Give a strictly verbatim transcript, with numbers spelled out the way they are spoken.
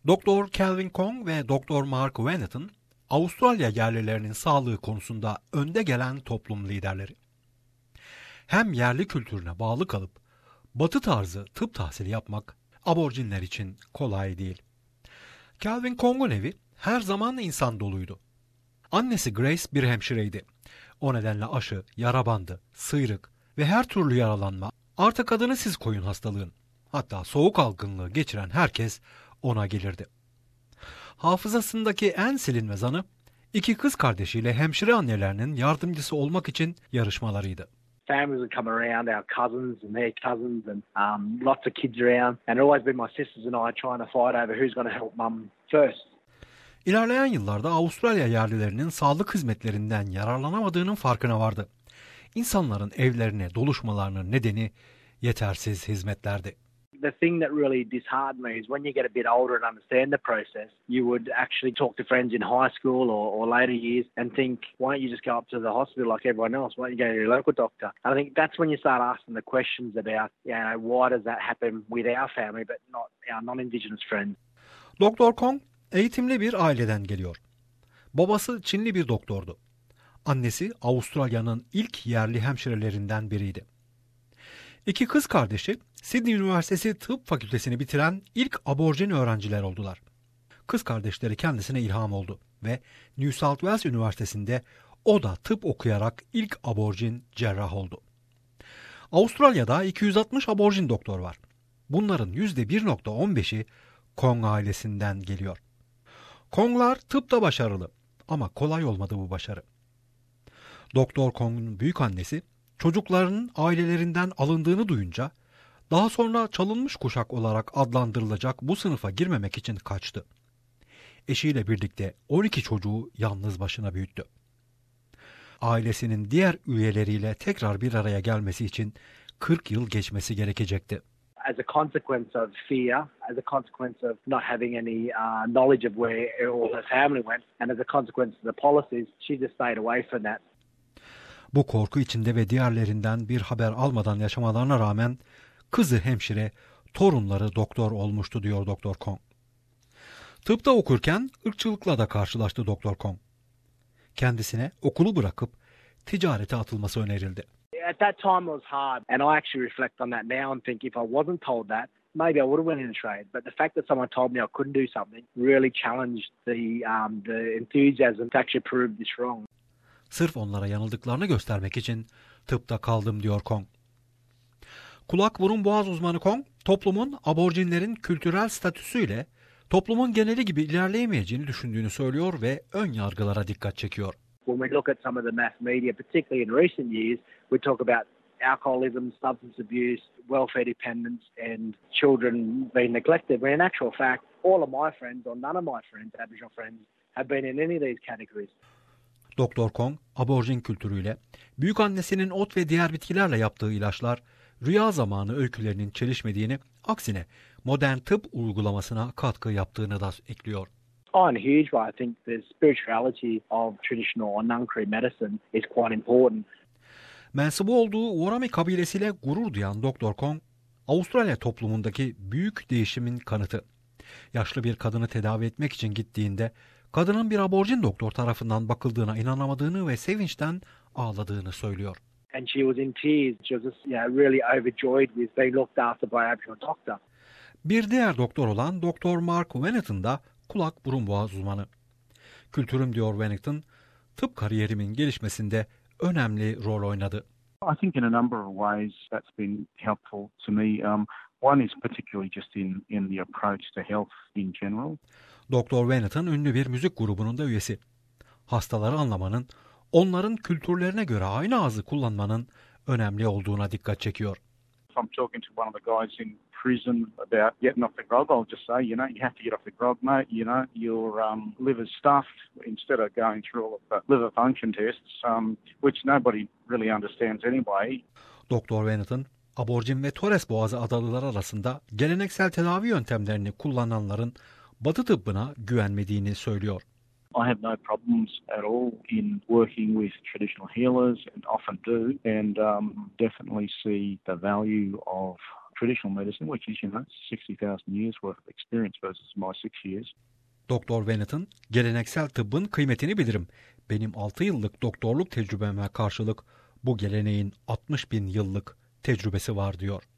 Doktor Calvin Kong ve Doktor Mark Wennett'ın Avustralya yerlilerinin sağlığı konusunda önde gelen toplum liderleri. Hem yerli kültürüne bağlı kalıp Batı tarzı tıp tahsili yapmak aborjinler için kolay değil. Calvin Kong'un evi her zaman insan doluydu. Annesi Grace bir hemşireydi. O nedenle aşı, yara bandı, sıyrık ve her türlü yaralanma, artık adını siz koyun hastalığın, hatta soğuk algınlığı geçiren herkes ona gelirdi. Hafızasındaki en silinmez anı, iki kız kardeşiyle hemşire annelerinin yardımcısı olmak için yarışmalarıydı. Families would come around, our cousins and their cousins and um, lots of kids around. And it always been my sisters and I trying to fight over who's going to help mum first. İlerleyen yıllarda Avustralya yerlilerinin sağlık hizmetlerinden yararlanamadığının farkına vardı. İnsanların evlerine doluşmalarının nedeni yetersiz hizmetlerdi. The thing that really disheartened me is when you get a bit older and understand the process, you would actually talk to friends in high school or, or later years and think, why don't you just go up to the hospital like everyone else? Why don't you go to your local doctor? And I think that's when you start asking the questions about, you know, why does that happen with our family but not our non-Indigenous friends? Doktor Kong eğitimli bir aileden geliyor. Babası Çinli bir doktordu. Annesi Avustralya'nın ilk yerli hemşirelerinden biriydi. İki kız kardeşi Sydney Üniversitesi Tıp Fakültesini bitiren ilk aborjin öğrenciler oldular. Kız kardeşleri kendisine ilham oldu ve New South Wales Üniversitesi'nde o da tıp okuyarak ilk aborjin cerrah oldu. Avustralya'da iki yüz altmış aborjin doktor var. Bunların yüzde bir virgül on beşi Kong ailesinden geliyor. Konglar tıpta başarılı ama kolay olmadı bu başarı. Doktor Kong'un büyükannesi çocuklarının ailelerinden alındığını duyunca daha sonra çalınmış kuşak olarak adlandırılacak bu sınıfa girmemek için kaçtı. Eşiyle birlikte on iki çocuğu yalnız başına büyüttü. Ailesinin diğer üyeleriyle tekrar bir araya gelmesi için kırk yıl geçmesi gerekecekti. As a consequence of fear, as a consequence of not having any uh, knowledge of where all her family went, and as a consequence of the policies, she just stayed away from that. Bu korku içinde ve diğerlerinden bir haber almadan yaşamalarına rağmen kızı hemşire, torunları doktor olmuştu diyor Doktor Kong. Tıpta okurken ırkçılıkla da karşılaştı Doktor Kong. Kendisine okulu bırakıp ticarete atılması önerildi. At that time it was hard, and I actually reflect on that now and think if I wasn't told that, maybe I would have went into trade. But the fact that someone told me I couldn't do something really challenged the um, the enthusiasm to actually prove this wrong. Sırf onlara yanıldıklarını göstermek için tıpta kaldım diyor Kong. Kulak burun boğaz uzmanı Kong, toplumun aborjinlerin kültürel statüsüyle toplumun geneli gibi ilerleyemeyeceğini düşündüğünü söylüyor ve ön yargılara dikkat çekiyor. When we look at some of the mass media, particularly in recent years, we talk about alcoholism, substance abuse, welfare dependence, and children being neglected. When in actual fact, all of my friends or none of my friends, Aboriginal friends, have been in any of these categories. Doktor Kong, aborjin kültürüyle, büyükannesinin ot ve diğer bitkilerle yaptığı ilaçlar, rüya zamanı öykülerinin çelişmediğini, aksine modern tıp uygulamasına katkı yaptığını da ekliyor. Oh, and huge way. I think the spirituality of traditional or Ngangkri medicine is quite important. Mensubu olduğu Worami kabilesiyle gurur duyan Doktor Kong, Avustralya toplumundaki büyük değişimin kanıtı. Yaşlı bir kadını tedavi etmek için gittiğinde, kadının bir aborjin doktor tarafından bakıldığına inanamadığını ve sevinçten ağladığını söylüyor. And she was in tears. She was just, you know, really overjoyed with being looked after by an Aboriginal doctor. Bir diğer doktor olan Doktor Mark Wennett'ın da kulak burun boğaz uzmanı. Kültürüm diyor Wennington, tıp kariyerimin gelişmesinde önemli rol oynadı. I think in a number of ways that's been helpful to me. Um, one is particularly just in, in the approach to health in general. Doktor Wennington ünlü bir müzik grubunun da üyesi. Hastaları anlamanın, onların kültürlerine göre aynı ağzı kullanmanın önemli olduğuna dikkat çekiyor. I'm talking to one of the guys in prison about getting off the grog. I'll just say, you know, you have to get off the grog, mate. You know, your um, liver's stuffed instead of going through all of the liver function tests, um, which nobody really understands anyway. Doktor Wennington, aborjin ve Torres Boğazı adalılar arasında geleneksel tedavi yöntemlerini kullananların Batı tıbbına güvenmediğini söylüyor. I have no problems at all in working with traditional healers and often do, and um, definitely see the value of traditional medicine, which is, you know, sixty thousand years worth of experience versus my six years. Doktor Bennetton, geleneksel tıbbın kıymetini bilirim. Benim altı yıllık doktorluk tecrübeme karşılık bu geleneğin altmış bin yıllık tecrübesi var diyor.